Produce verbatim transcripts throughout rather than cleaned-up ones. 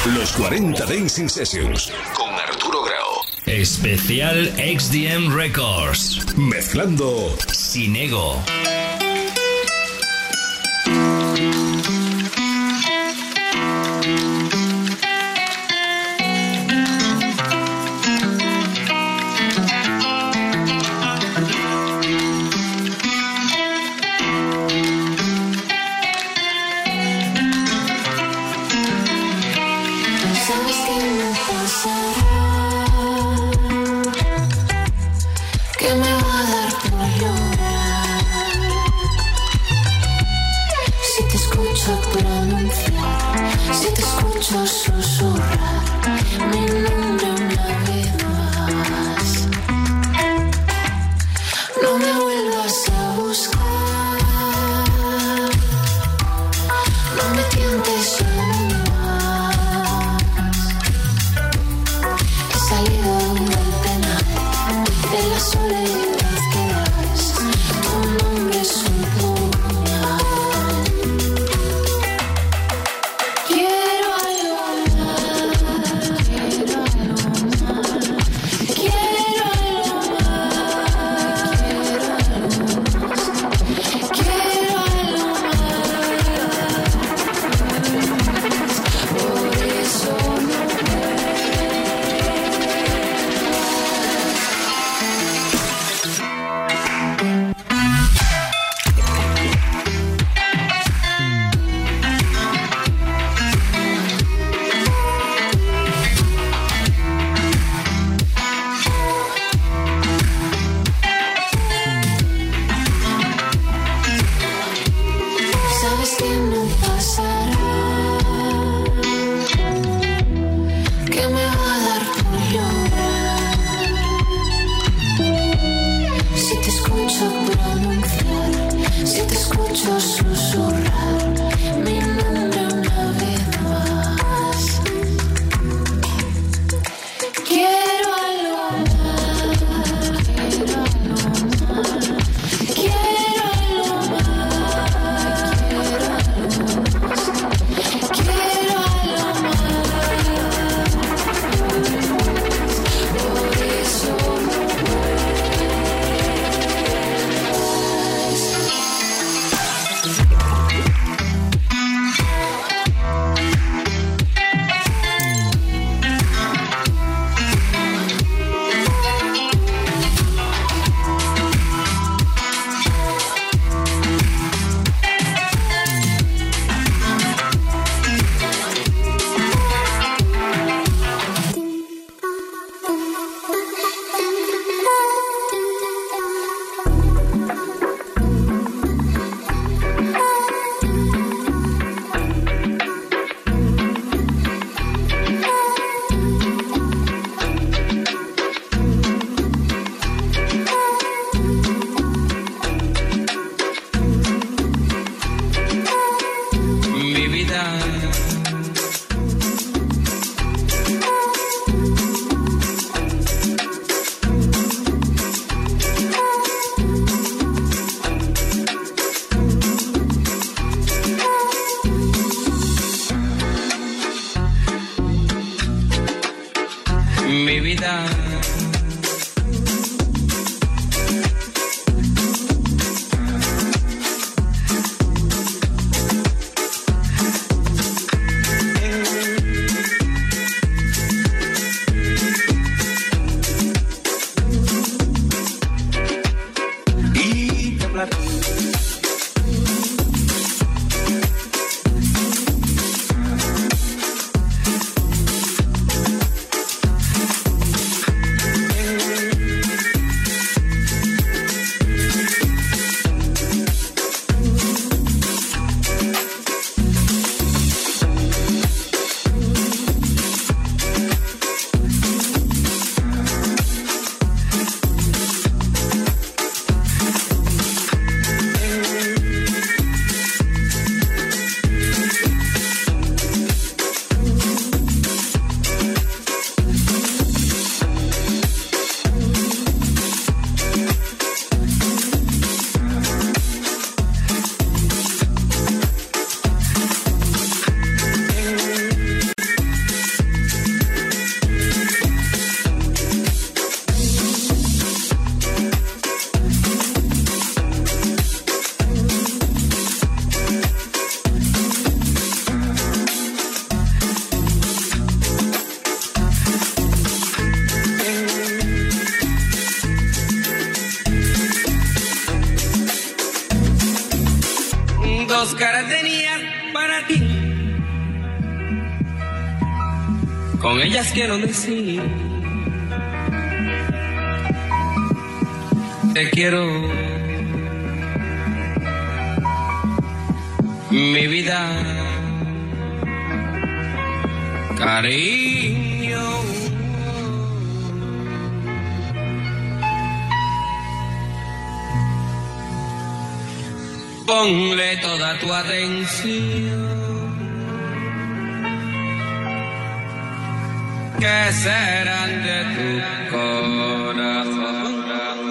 Los cuarenta Dancing Sessions con Arturo Grau. Especial X D M Records. Mezclando Sin Ego. Con ellas quiero decir, te quiero, mi vida, cariño. Ponle toda tu atención, que serán de tu corazón.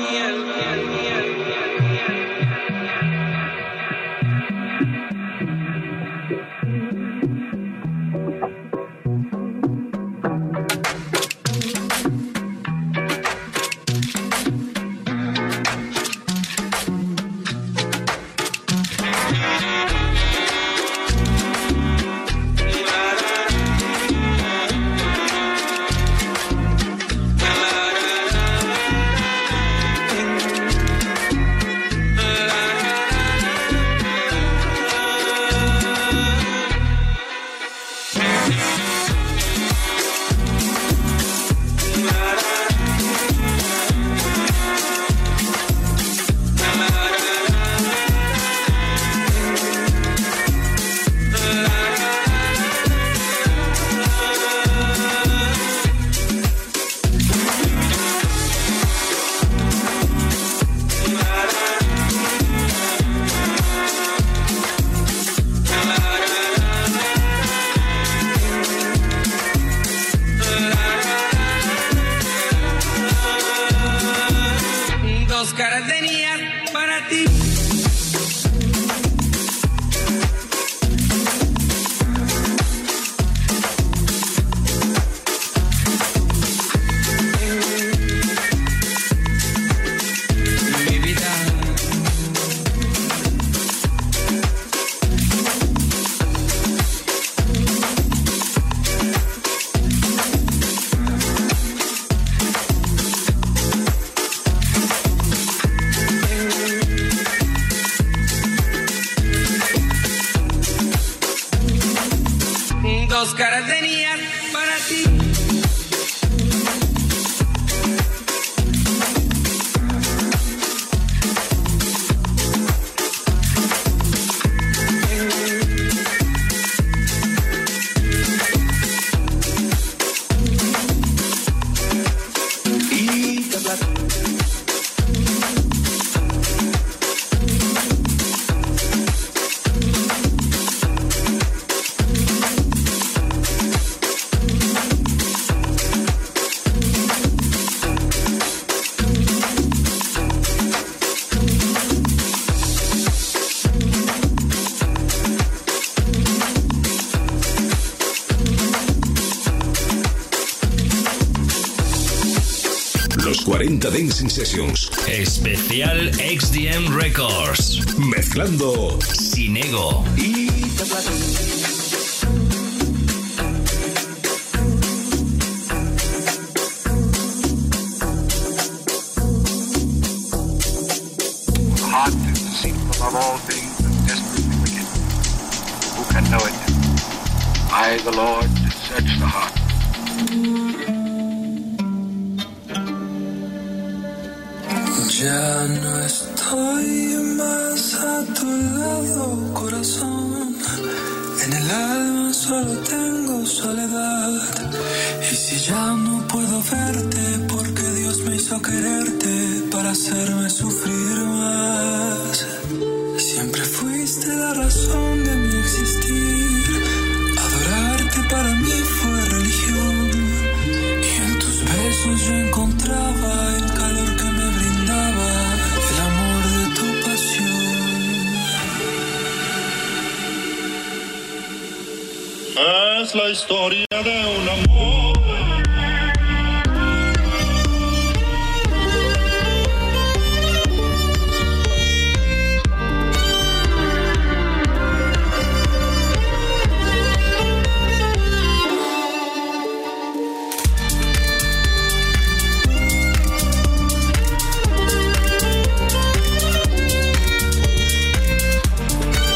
Dos caras tenían para ti. cuarenta Dancing Sessions. Especial X D M Records. Mezclando Sin Ego. Y heart is deceitful of all things and desperately wicked. Who can know it? I, the Lord, search the heart. Ya no estoy más a tu lado, corazón. En el alma solo tengo soledad. Y si ya no puedo verte, porque Dios me hizo quererte para hacerme sufrir más. Siempre fuiste la razón de mi existir. Adorarte para mí fue religión. Y en tus besos yo encontraba el calor que me brindaba el amor de tu pasión. Es la historia de un amor.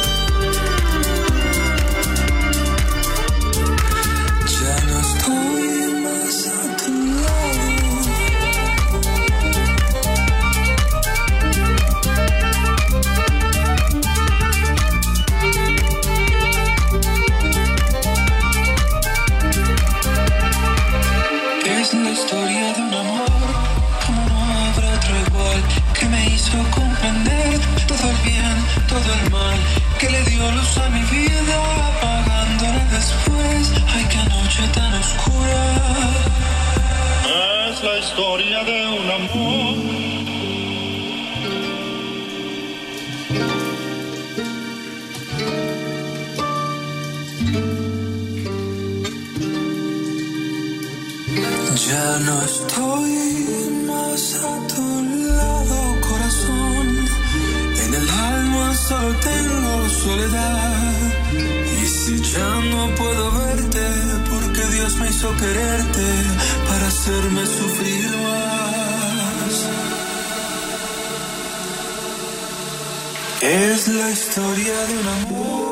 Ya no estoy Es la historia de un amor, como no habrá otro igual, que me hizo comprender todo el bien, todo el mal, que le dio luz a mi vida, apagándola después. Ay, qué noche tan oscura. Es la historia de un amor. Ya no estoy más a tu lado, corazón. En el alma solo tengo soledad. Y si ya no puedo verte, porque Dios me hizo quererte para hacerme sufrir más. Es la historia de un amor.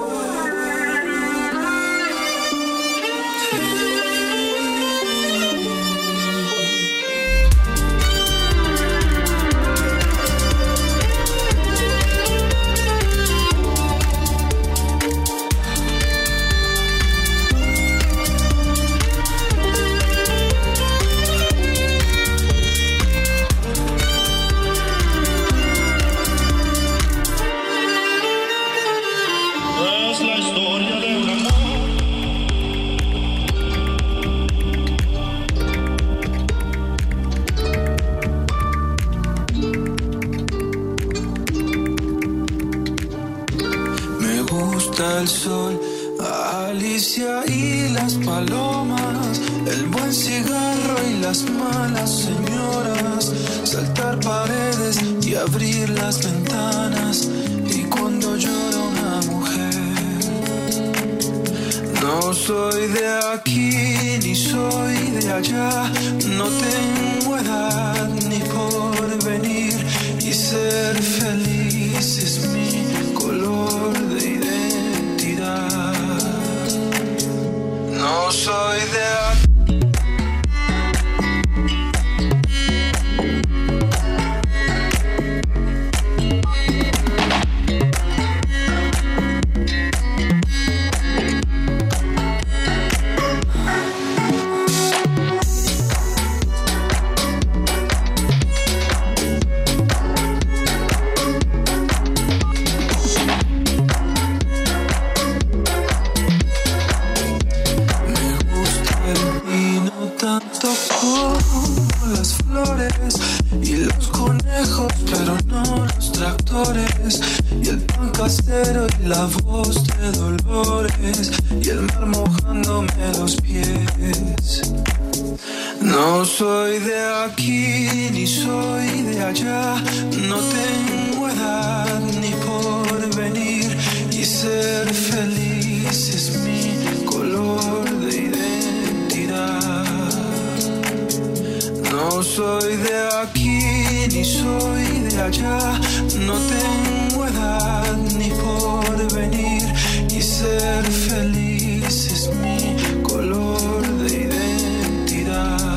El sol, Alicia y las palomas, el buen cigarro y las malas señoras, saltar paredes y abrir las ventanas, y cuando llora una mujer. No soy de aquí ni soy de allá, no tengo edad ni por venir, y ser feliz es mi color de identidad. No soy de aquí. Y el pan casero y la voz de Dolores, y el mar mojándome los pies. No soy de aquí ni soy de allá, no tengo edad ni por venir, y ser feliz es mi color de identidad. No soy de aquí ni soy de allá, no tengo edad ni por venir, y ser feliz es mi color de identidad.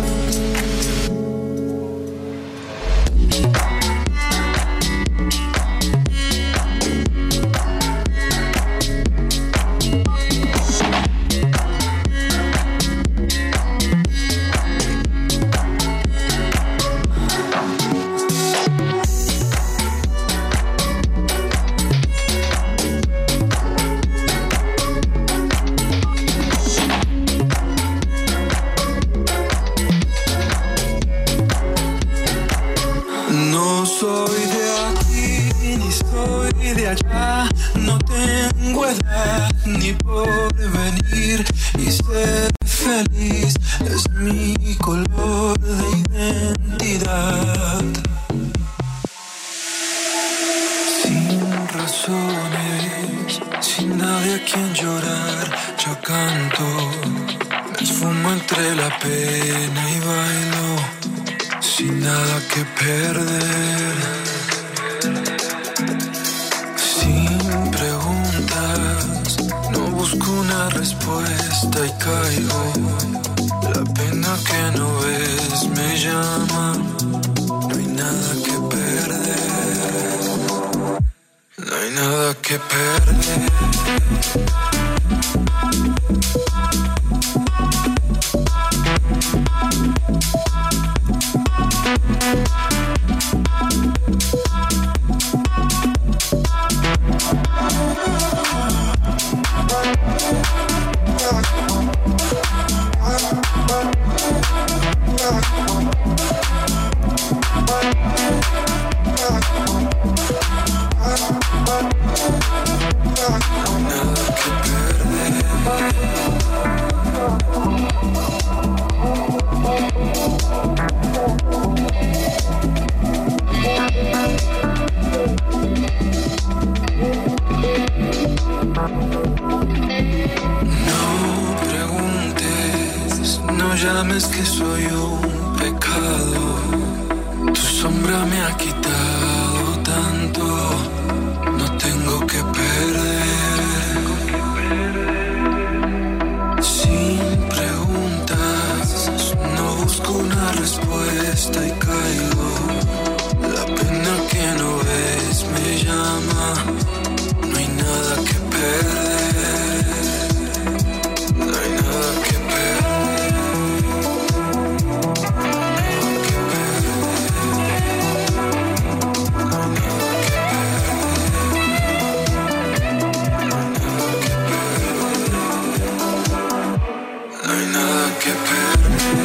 Ni por venir, y ser feliz es mi color de identidad. Sin razones, sin nadie a quien llorar, yo canto, me esfumo entre la pena y bailo, sin nada que perder. Sin preguntas, no busco una respuesta y caigo. La pena que no ves me llama. No hay nada que perder. No hay nada que perder. llames que soy un pecado. Tu sombra me ha quitado tanto, no tengo que perder. Sin preguntas, no busco una respuesta y caigo. La pena que no ves me llama, no hay nada que perder. No hay nada que perder. No hay nada que perder.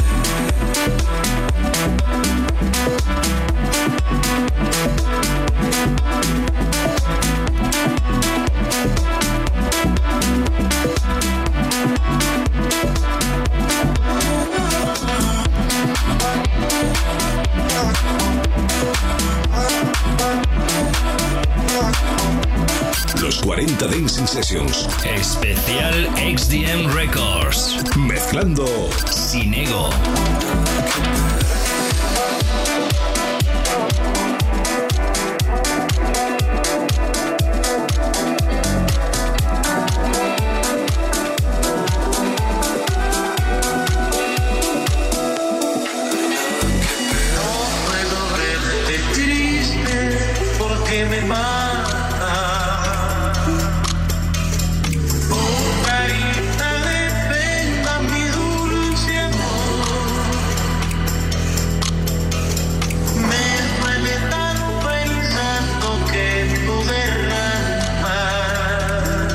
Los cuarenta Dancing Sessions. Especial X D M Records. Mezclando Sin Ego. Me mata, oh carita de pena, mi dulce amor, me duele tanto el llanto que tú derramas,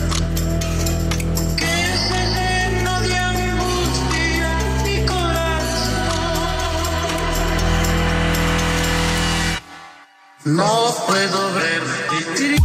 que se llenó de angustia mi corazón. No puedo verte triste.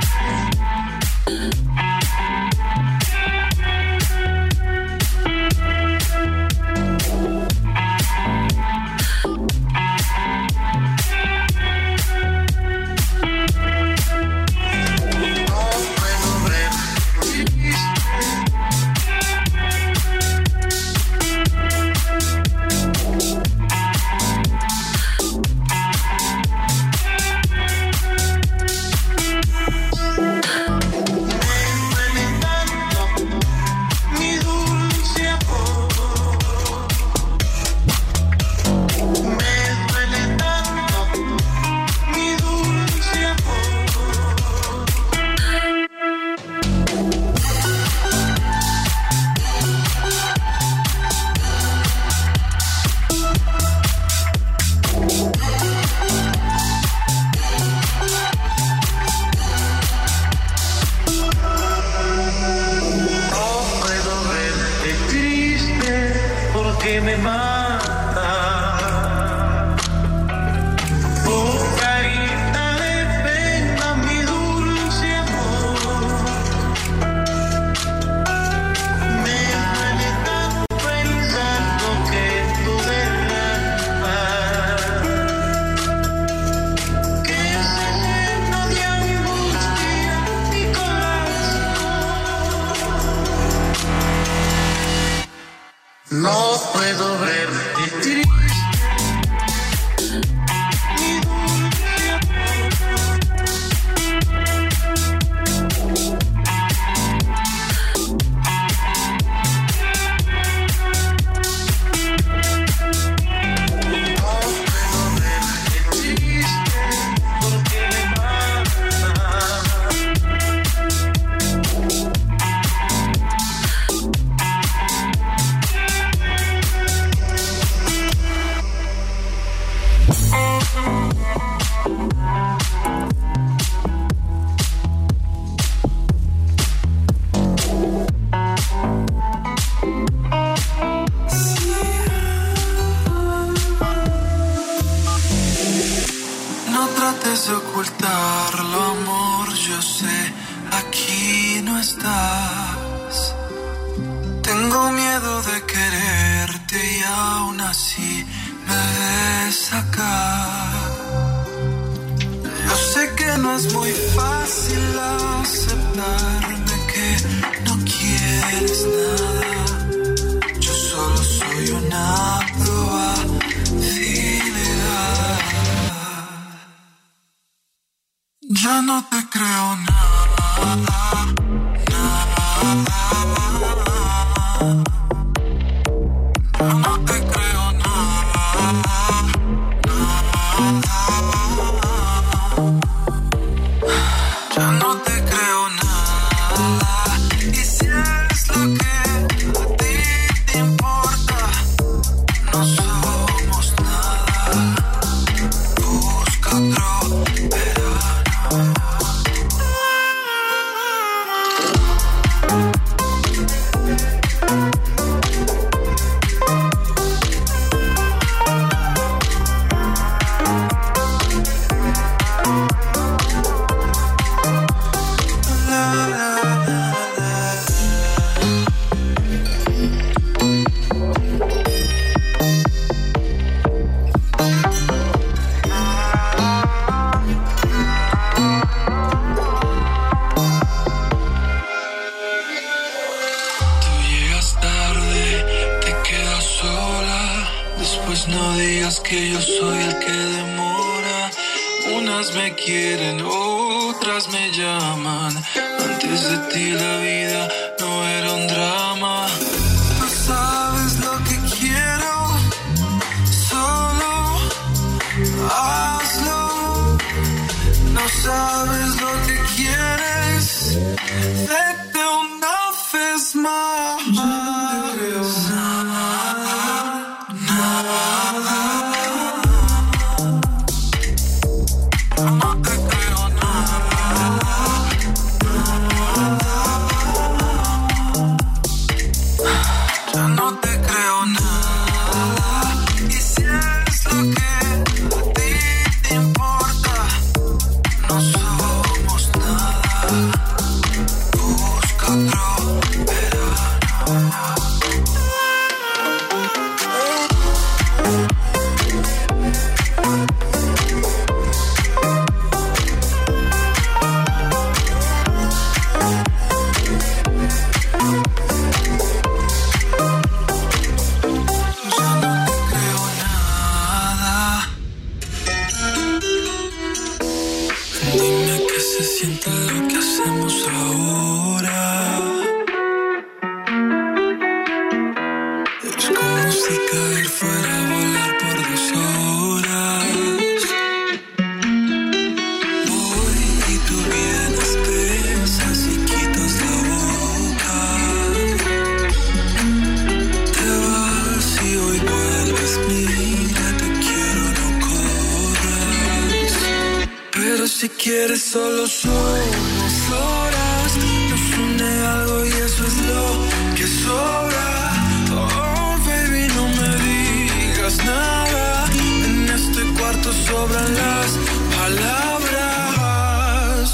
Que me mata, oh carita de pena, mi dulce amor, me duele tanto el llanto que tú derramas, que se llenó de angustia mi corazón. No puedo verte triste. De ocultarlo, amor, yo sé, aquí no estás. Tengo miedo de quererte y aún así me ves acá. Yo sé que no es muy fácil aceptarme que no quieres nada. Yo solo soy un sabes, no digas que yo soy el que demora. Unas me quieren, otras me llaman. Antes de ti la vida no era un drama. No sabes lo que quiero, solo hazlo. No sabes lo que quieres, vete una vez más. No te creo nada, nada. No te creo nada, ya no te creo nada. Y si es lo que a ti te importa, no somos nada. Busca otro verano. Siente lo que hacemos ahora. Es como si caer fuera a volar por dos horas. Voy y tú vienes, besas y quitas la boca. Te vas y hoy vuelves, mira, te quiero, no corras. Pero si quieres solo somos horas, nos une algo y eso es lo que sobra. Oh baby, no me digas nada, en este cuarto sobran las palabras.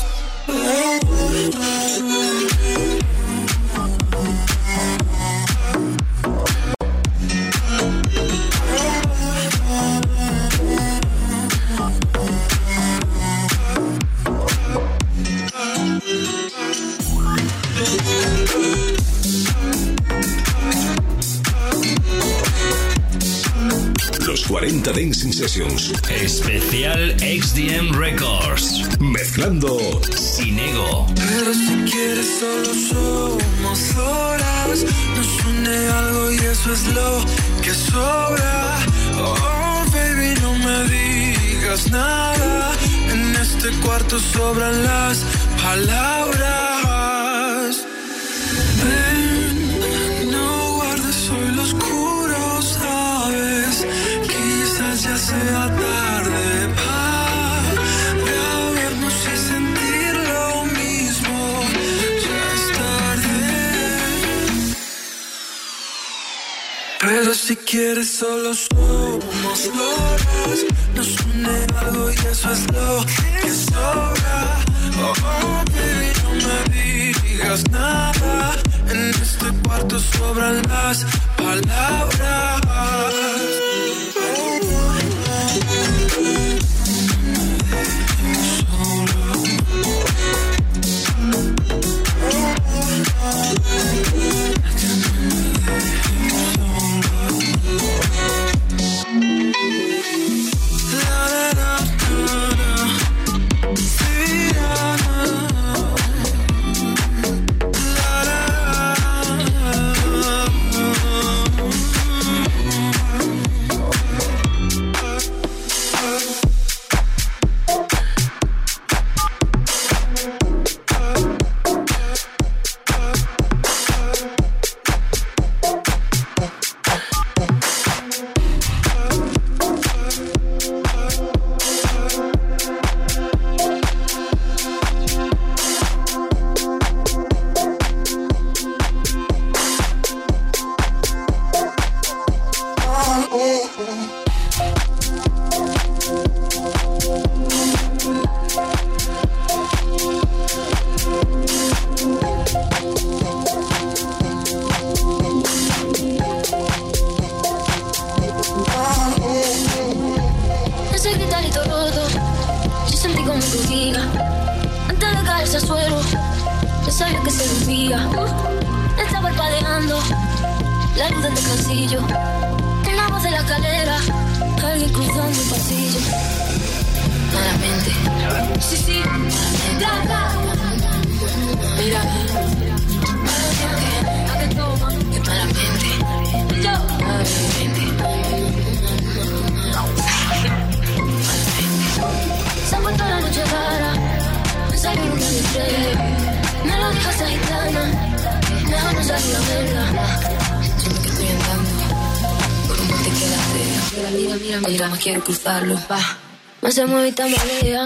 cuarenta Dancing Sessions. Especial X D M Records. Mezclando Sin Ego. Pero si quieres solo somos horas, nos une algo y eso es lo que sobra. Oh baby, no me digas nada, en este cuarto sobran las palabras. Ven, no guardes hoy lo oscuro, sabes, quizás ya sea tarde para vernos y sentir lo mismo. Ya es tarde. Pero si quieres solo somos horas, nos une algo y eso es lo que sobra. Oh, oh baby, no me digas nada, en este cuarto sobran las palabras. La luz de tu cansillo, una voz de la escalera, alguien cruzando el pasillo. Malamente, sí, sí, bla, bla. Mira, malamente, a que toma, que malamente, yo, malamente, malamente. Se ha vuelto la noche rara, me salió una estrella, me lo dijo esa gitana, mejor no salir a verla. Siento que estoy andando por un monte que la fea. Mira, mira, mira, mira, más quiero cruzarlo, va. No se mueve y tambalea.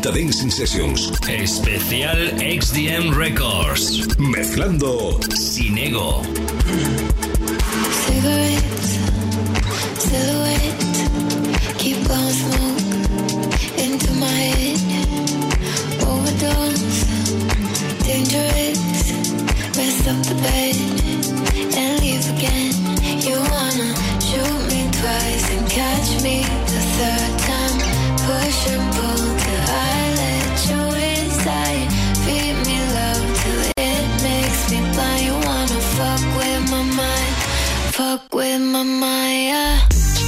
Delta Dancing Sessions. Especial X D M Records. Mezclando Sin Ego. Cigarettes, silhouette, keep blowing smoke into my head. Overdose, dangerous, mess up the bed and leave again. You wanna shoot me twice and catch me the third time. Push and pull till I let you inside. Feed me love till it makes me blind. You wanna fuck with my mind, fuck with my mind, yeah.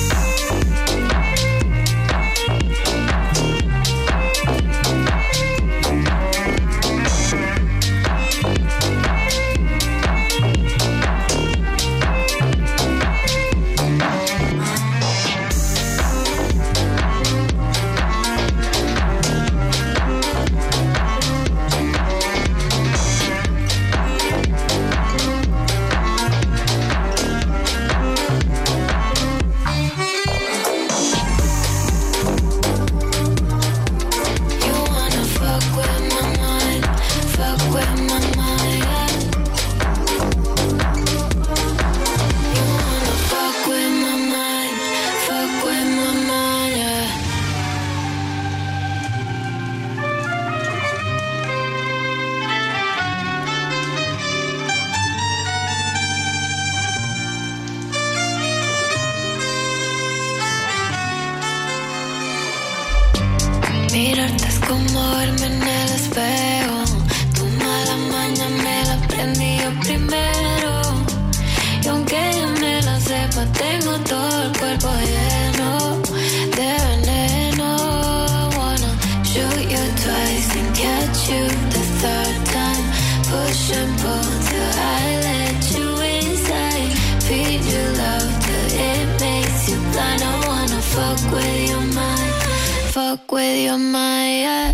Mirarte es como verme en el espejo. Tu mala maña me la aprendí yo primero. Y aunque yo me la sepa, tengo todo el cuerpo lleno de veneno. I wanna shoot you twice and catch you the third time. Push and pull till I let you inside. Feed you love till it makes you blind. I wanna fuck with your mind, fuck with your mind, yeah.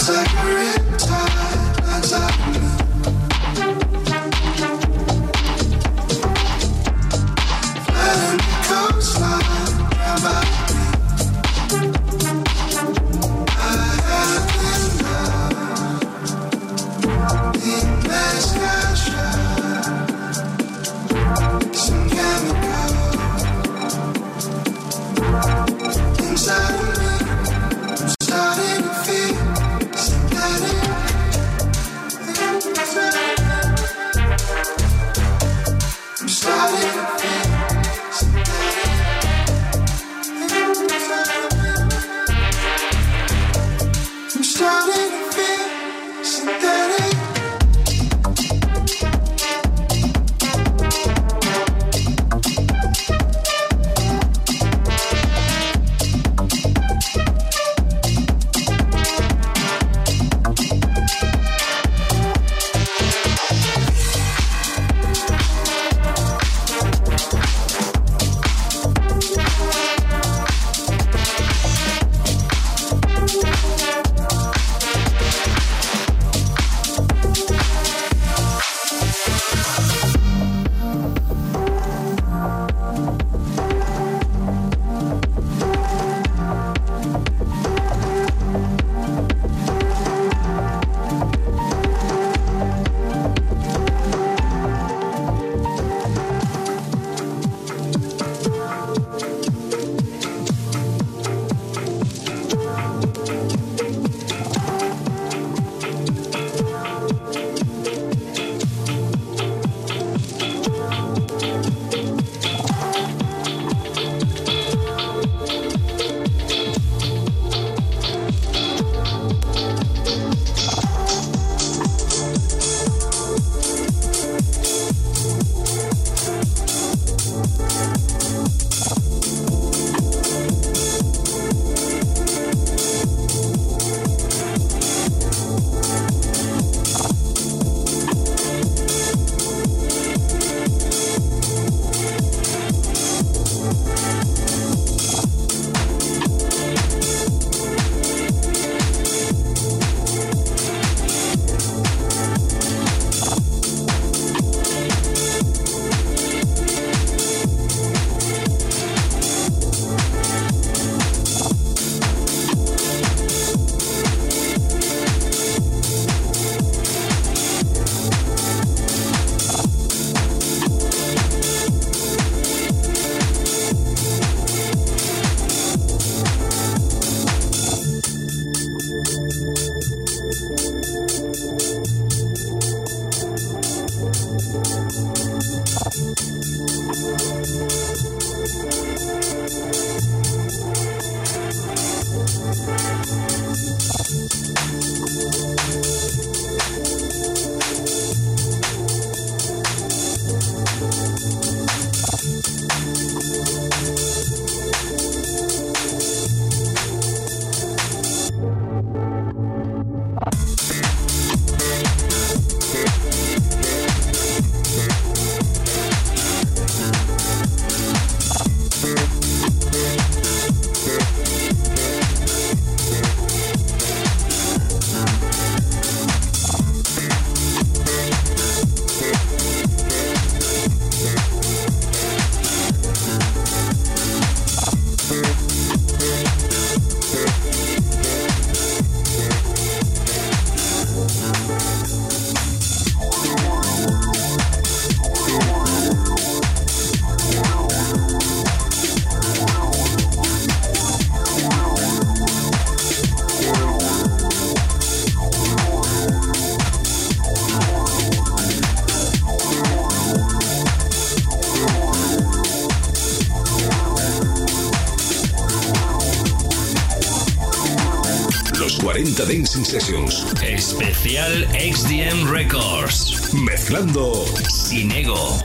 cuarenta Dancing Sessions. Especial X D M Records. Mezclando Sin Ego.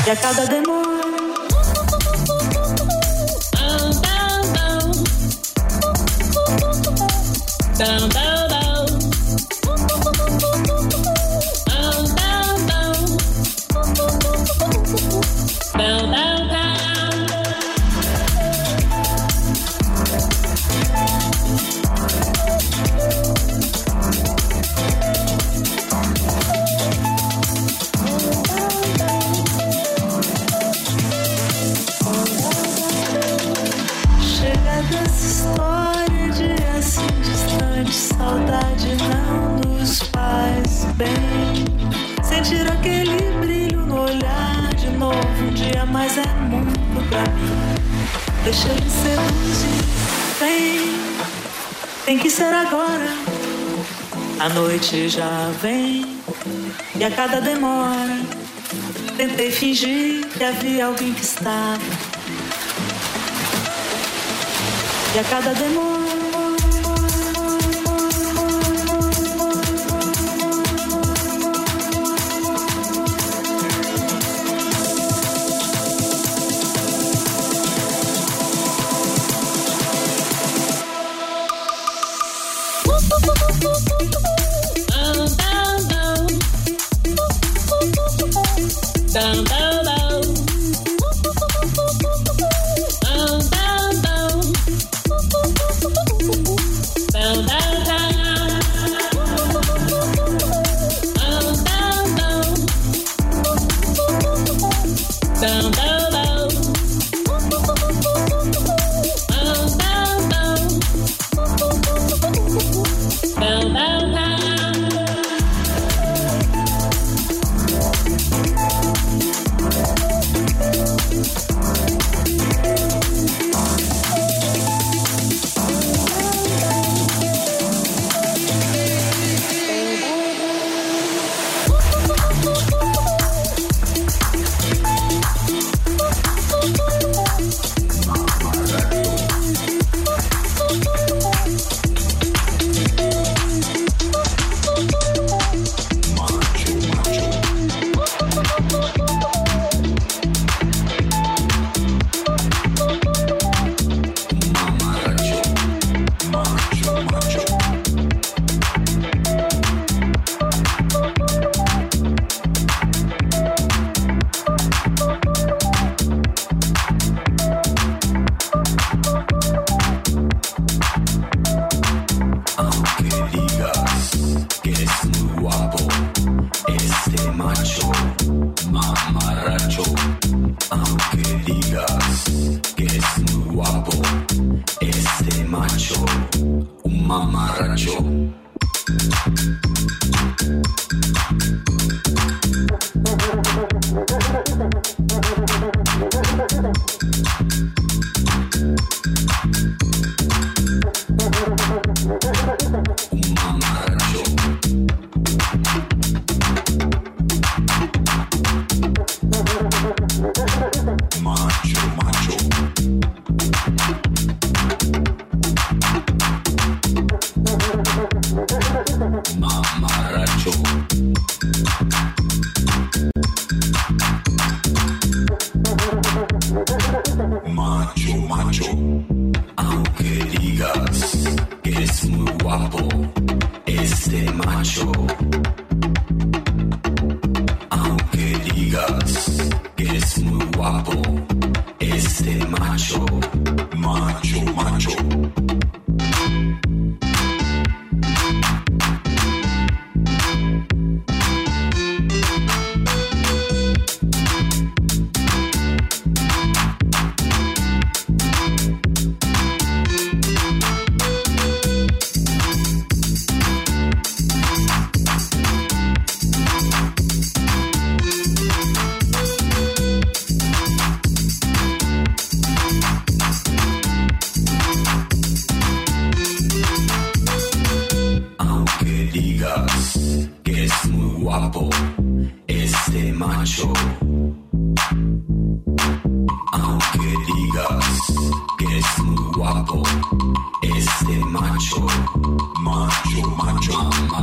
e a cada demora. Down, down, down. Down, down, down. Down, down, down. Chega dessa história de assim distante, saudade não nos faz bem. Sentir aquele brilho no olhar de novo um dia, mas é muito pra mim. Deixa eu me seduzir, vem, tem que ser agora. A noite já vem e a cada demora tentei fingir que havia alguém que estava. E a cada demora down, down, down.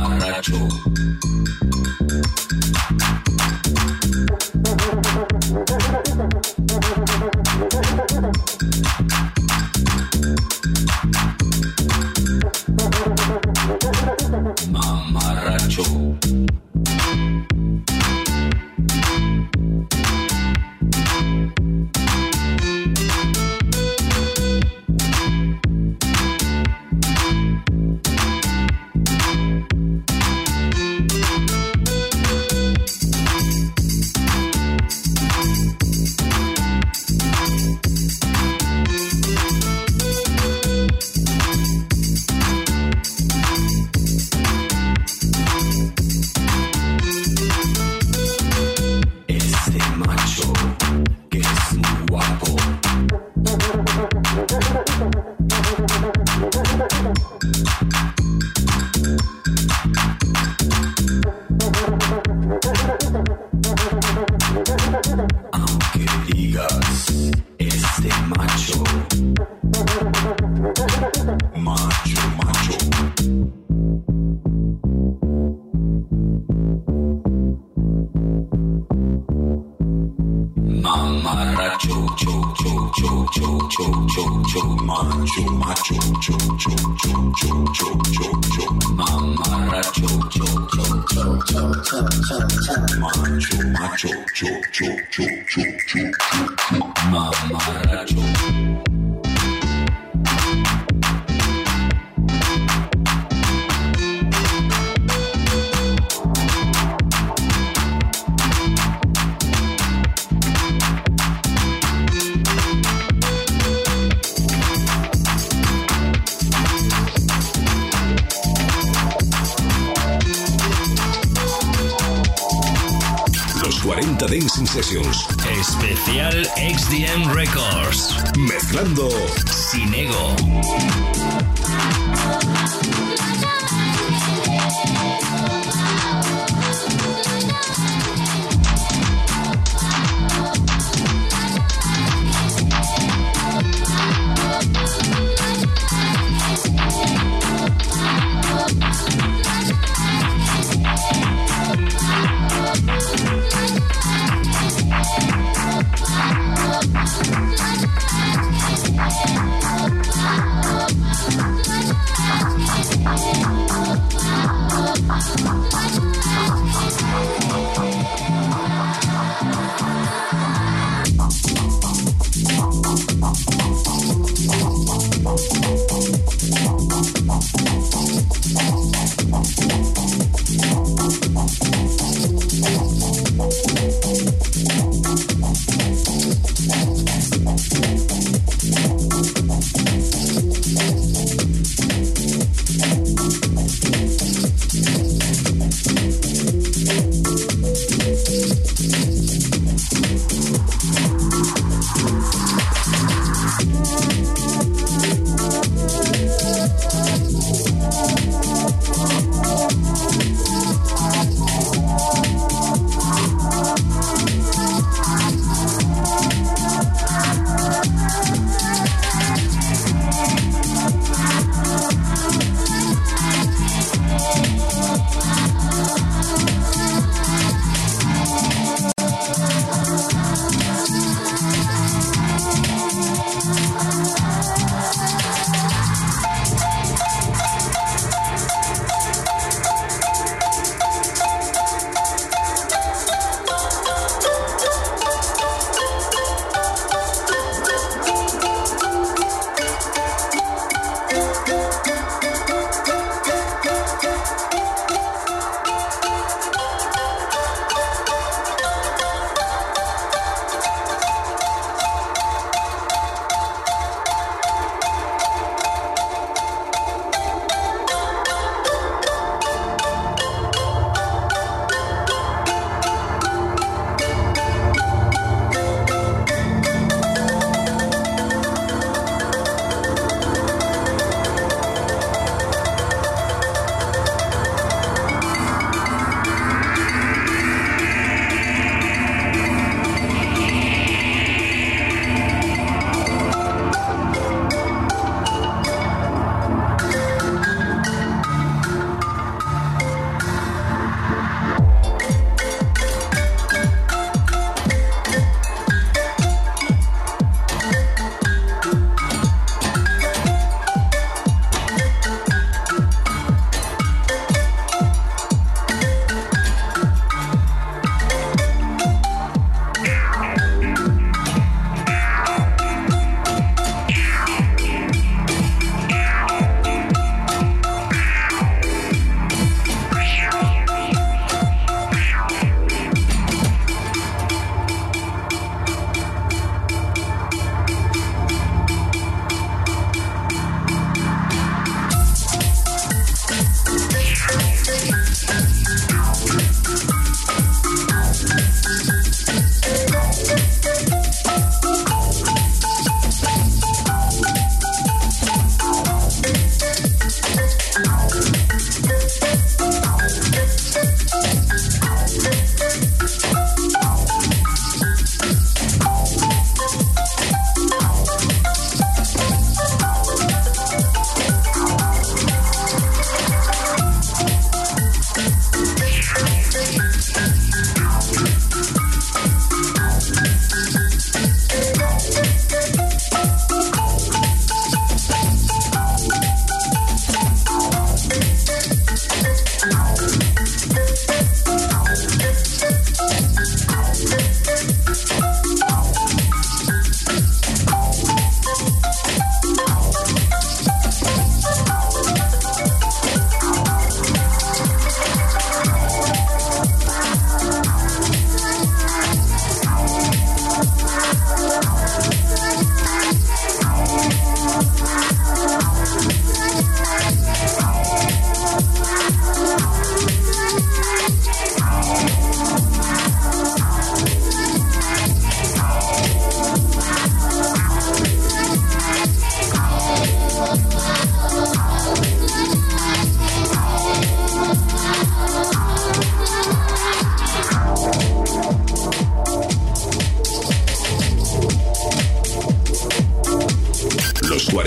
Macho. Mamarracho, cho, cho, cho, cho, cho, cho, cho, macho, macho, cho, cho, cho, cho, cho, cho, cho, mamarracho, cho, cho, cho, cho, cho, cho, cho, macho, macho, cho, cho, cho, cho, cho, cho, mamarracho. cuarenta Dancing Sessions. Especial X D M Records. Mezclando Sin Ego. We'll be right back.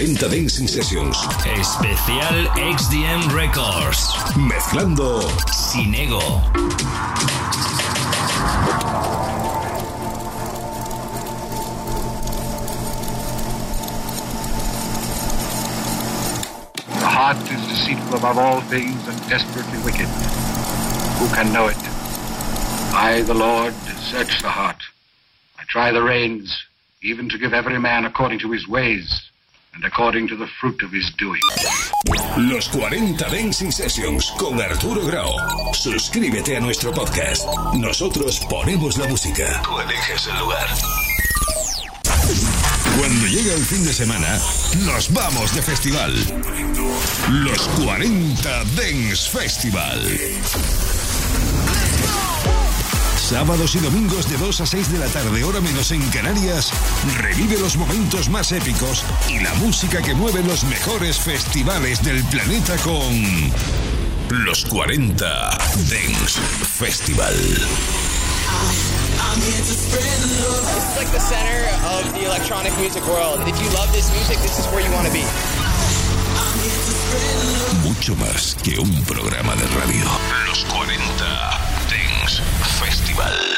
cuarenta Dancing Sessions. Especial X D M Records. Mezclando Sin Ego. The heart is deceitful above all things and desperately wicked. Who can know it? I, the Lord, search the heart. I try the reins, even to give every man according to his ways and according to the fruit of his doing. Los cuarenta Dancing Sessions con Arturo Grau. Suscríbete a nuestro podcast. Nosotros ponemos la música. Tú eliges el lugar. Cuando llega el fin de semana, nos vamos de festival. Los cuarenta Dance Festival. Sábados y domingos de dos a seis de la tarde, hora menos en Canarias, revive los momentos más épicos y la música que mueve los mejores festivales del planeta con los cuarenta Dance Festival. It's like the center of the electronic music world. If you love this music, this is where you want to be. Mucho más que un programa de radio. Los cuarenta Dance Festival.